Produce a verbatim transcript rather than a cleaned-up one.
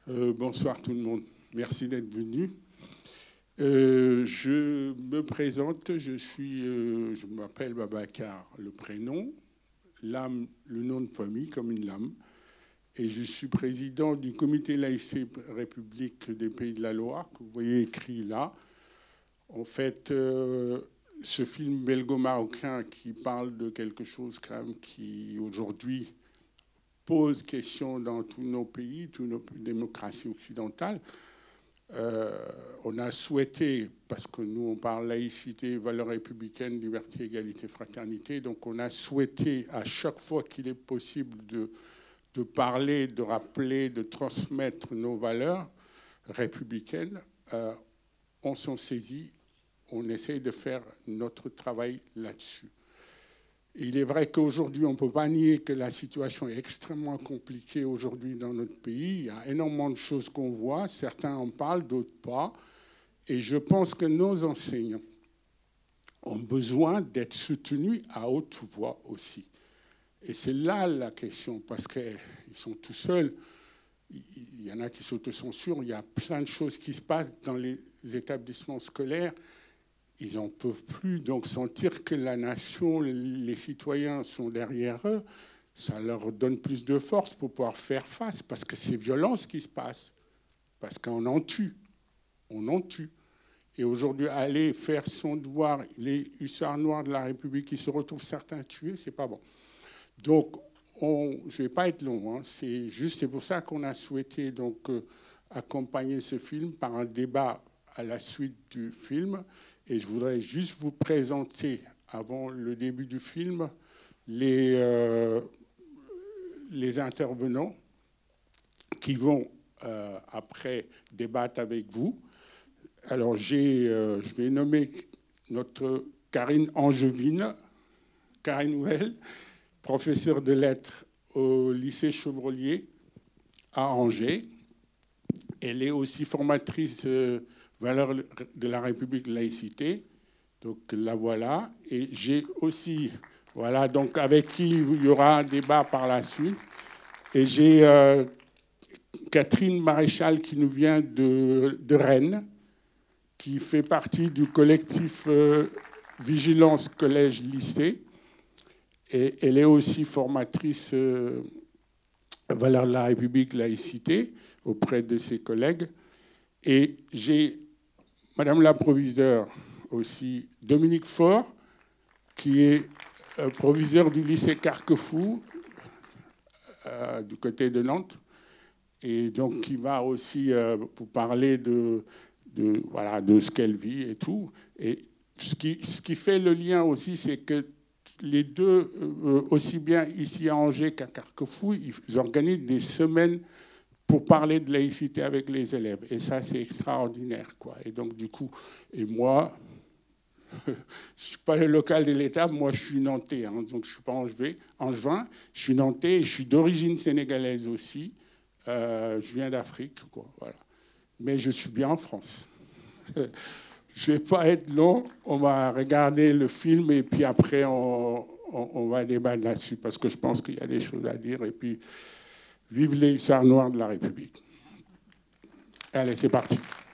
Euh, bonsoir tout le monde. Merci d'être venu. Euh, je me présente, je suis, euh, je m'appelle Babacar, le prénom, l'âme, le nom de famille comme une lame, et je suis président du comité laïcité République des Pays de la Loire, que vous voyez écrit là. En fait, euh, ce film belgo-marocain qui parle de quelque chose quand même qui aujourd'hui pose question dans tous nos pays, toutes nos démocraties occidentales. Euh, on a souhaité, parce que nous on parle laïcité, valeurs républicaines, liberté, égalité, fraternité, donc on a souhaité à chaque fois qu'il est possible de, de parler, de rappeler, de transmettre nos valeurs républicaines, euh, on s'en saisit, on essaye de faire notre travail là-dessus. Il est vrai qu'aujourd'hui, on ne peut pas nier que la situation est extrêmement compliquée aujourd'hui dans notre pays. Il y a énormément de choses qu'on voit. Certains en parlent, d'autres pas. Et je pense que nos enseignants ont besoin d'être soutenus à haute voix aussi. Et c'est là la question, parce qu'ils sont tout seuls. Il y en a qui s'autocensurent. Il y a plein de choses qui se passent dans les établissements scolaires. Ils n'en peuvent plus, donc sentir que la nation, les citoyens sont derrière eux, ça leur donne plus de force pour pouvoir faire face, parce que c'est violent ce qui se passe, parce qu'on en tue, on en tue. Et aujourd'hui, aller faire son devoir, les hussards noirs de la République qui se retrouvent certains tués, c'est pas bon. Donc, on, je ne vais pas être long, hein, c'est juste, c'est pour ça qu'on a souhaité donc euh, accompagner ce film par un débat à la suite du film. Et je voudrais juste vous présenter, avant le début du film, les, euh, les intervenants qui vont euh, après débattre avec vous. Alors, j'ai, euh, je vais nommer notre Karine Angevine, Karine Well, professeure de lettres au lycée Chevrolier à Angers. Elle est aussi formatrice euh, valeurs de la République laïcité. Donc la voilà. Et j'ai aussi, voilà, donc avec qui il y aura un débat par la suite. Et j'ai euh, Catherine Maréchal qui nous vient de, de Rennes, qui fait partie du collectif euh, Vigilance Collège-Lycée. Et elle est aussi formatrice euh, valeurs de la République laïcité auprès de ses collègues. Et j'ai Madame la proviseure aussi, Dominique Faure, qui est euh, proviseur du lycée Carquefou, euh, du côté de Nantes, et donc qui va aussi euh, vous parler de, de, voilà, de ce qu'elle vit et tout. Et ce qui, ce qui fait le lien aussi, c'est que les deux, euh, aussi bien ici à Angers qu'à Carquefou, ils organisent des semaines pour parler de laïcité avec les élèves. Et ça, c'est extraordinaire, quoi. Et donc, du coup, et moi, je ne suis pas le local de l'État, moi, je suis nantais, hein, donc je ne suis pas angevin, je suis nantais et je suis d'origine sénégalaise aussi. Euh, je viens d'Afrique, quoi, voilà. Mais je suis bien en France. Je ne vais pas être long, on va regarder le film et puis après, on, on, on va débattre là-dessus, parce que je pense qu'il y a des choses à dire. Et puis, vive les hussards noirs de la République. Allez, c'est parti.